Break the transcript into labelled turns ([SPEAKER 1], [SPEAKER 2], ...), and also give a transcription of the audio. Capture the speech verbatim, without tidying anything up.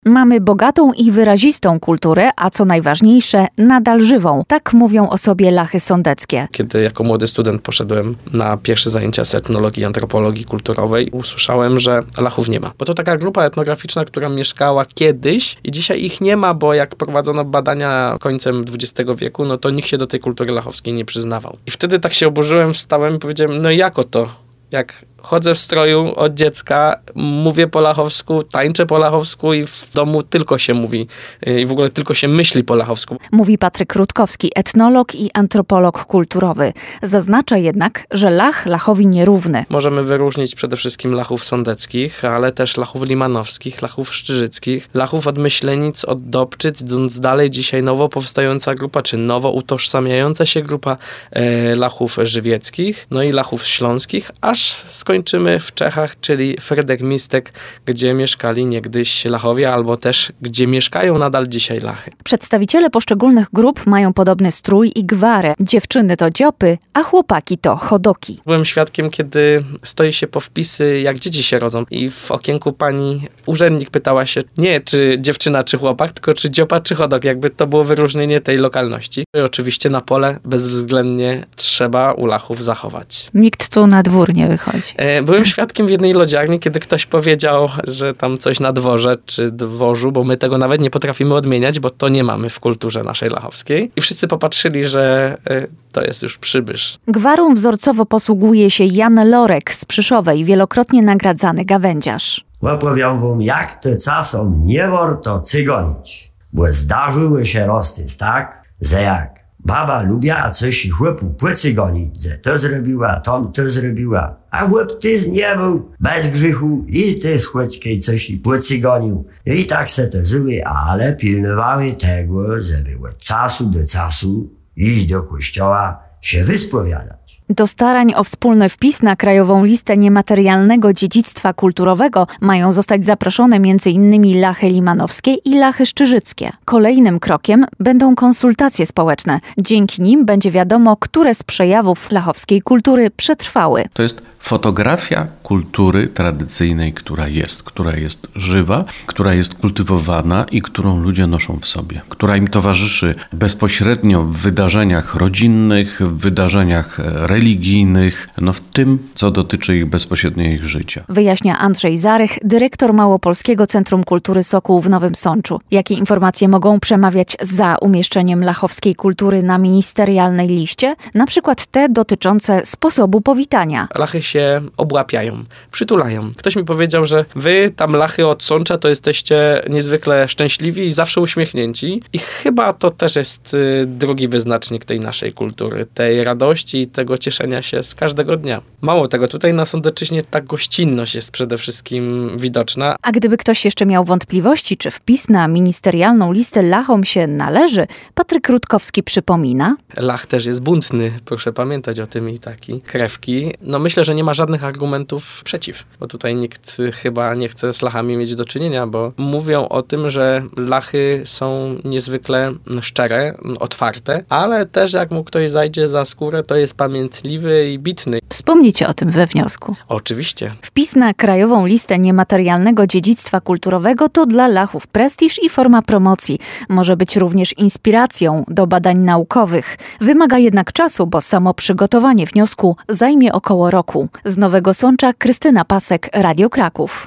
[SPEAKER 1] Mamy bogatą i wyrazistą kulturę, a co najważniejsze, nadal żywą. Tak mówią o sobie Lachy sądeckie.
[SPEAKER 2] Kiedy jako młody student poszedłem na pierwsze zajęcia z etnologii i antropologii kulturowej, usłyszałem, że Lachów nie ma. Bo to taka grupa etnograficzna, która mieszkała kiedyś i dzisiaj ich nie ma, bo jak prowadzono badania końcem dwudziestego wieku, no to nikt się do tej kultury lachowskiej nie przyznawał. I wtedy tak się oburzyłem, wstałem i powiedziałem, no jako to? Jak chodzę w stroju od dziecka, mówię po lachowsku, tańczę po lachowsku i w domu tylko się mówi i w ogóle tylko się myśli po lachowsku.
[SPEAKER 1] Mówi Patryk Rutkowski, etnolog i antropolog kulturowy. Zaznacza jednak, że Lach Lachowi nierówny.
[SPEAKER 2] Możemy wyróżnić przede wszystkim Lachów sądeckich, ale też Lachów limanowskich, Lachów szczyżyckich, Lachów od Myślenic, od Dobczyc, idąc dalej dzisiaj nowo powstająca grupa, czy nowo utożsamiająca się grupa e, Lachów żywieckich, no i Lachów śląskich, aż skończymy w Czechach, czyli Frydek-Mistek, gdzie mieszkali niegdyś Lachowie, albo też gdzie mieszkają nadal dzisiaj Lachy.
[SPEAKER 1] Przedstawiciele poszczególnych grup mają podobny strój i gwarę. Dziewczyny to dziopy, a chłopaki to chodoki.
[SPEAKER 2] Byłem świadkiem, kiedy stoi się po wpisy, jak dzieci się rodzą i w okienku pani urzędnik pytała się nie czy dziewczyna, czy chłopak, tylko czy dziopa, czy chodok. Jakby to było wyróżnienie tej lokalności. I oczywiście na pole bezwzględnie trzeba u Lachów zachować.
[SPEAKER 1] Nikt tu na dwór nie wychodzi.
[SPEAKER 2] Byłem świadkiem w jednej lodziarni, kiedy ktoś powiedział, że tam coś na dworze czy dworzu, bo my tego nawet nie potrafimy odmieniać, bo to nie mamy w kulturze naszej lachowskiej. I wszyscy popatrzyli, że to jest już przybysz.
[SPEAKER 1] Gwarą wzorcowo posługuje się Jan Lorek z Przyszowej, wielokrotnie nagradzany gawędziarz.
[SPEAKER 3] Opowiam wam, jak to czasem nie warto cygonić, bo zdarzyły się roztys, tak, że jak baba lubiła coś i chłopu pocygonić, że to zrobiła, tom to zrobiła, a chłop tyz nie był bez grzechu i ty z chłodźkiej coś i pocygonił. I tak se to żyły, ale pilnowały tego, żeby od czasu do czasu iść do kościoła, się wyspowiadać.
[SPEAKER 1] Do starań o wspólny wpis na Krajową Listę Niematerialnego Dziedzictwa Kulturowego mają zostać zaproszone między innymi Lachy limanowskie i Lachy szczyżyckie. Kolejnym krokiem będą konsultacje społeczne. Dzięki nim będzie wiadomo, które z przejawów lachowskiej kultury przetrwały.
[SPEAKER 4] To jest fotografia kultury tradycyjnej, która jest, która jest żywa, która jest kultywowana i którą ludzie noszą w sobie, która im towarzyszy bezpośrednio w wydarzeniach rodzinnych, w wydarzeniach religijnych, no w tym, co dotyczy ich bezpośrednio ich życia.
[SPEAKER 1] Wyjaśnia Andrzej Zarych, dyrektor Małopolskiego Centrum Kultury Sokół w Nowym Sączu. Jakie informacje mogą przemawiać za umieszczeniem lachowskiej kultury na ministerialnej liście? Na przykład te dotyczące sposobu powitania.
[SPEAKER 2] Lachy się obłapiają, przytulają. Ktoś mi powiedział, że wy tam Lachy od Sącza to jesteście niezwykle szczęśliwi i zawsze uśmiechnięci. I chyba to też jest y, drugi wyznacznik tej naszej kultury, tej radości i tego cieszenia się z każdego dnia. Mało tego, tutaj na Sądeczyźnie ta gościnność jest przede wszystkim widoczna.
[SPEAKER 1] A gdyby ktoś jeszcze miał wątpliwości, czy wpis na ministerialną listę Lachom się należy, Patryk Rutkowski przypomina.
[SPEAKER 2] Lach też jest buntny, proszę pamiętać o tym i taki. Krewki. No myślę, że nie ma żadnych argumentów przeciw, bo tutaj nikt chyba nie chce z Lachami mieć do czynienia, bo mówią o tym, że Lachy są niezwykle szczere, otwarte, ale też jak mu ktoś zajdzie za skórę, to jest pamiętliwy i bitny.
[SPEAKER 1] Wspomnicie o tym we wniosku.
[SPEAKER 2] Oczywiście.
[SPEAKER 1] Wpis na Krajową Listę Niematerialnego Dziedzictwa Kulturowego to dla Lachów prestiż i forma promocji. Może być również inspiracją do badań naukowych. Wymaga jednak czasu, bo samo przygotowanie wniosku zajmie około roku. Z Nowego Sącza Krystyna Pasek, Radio Kraków.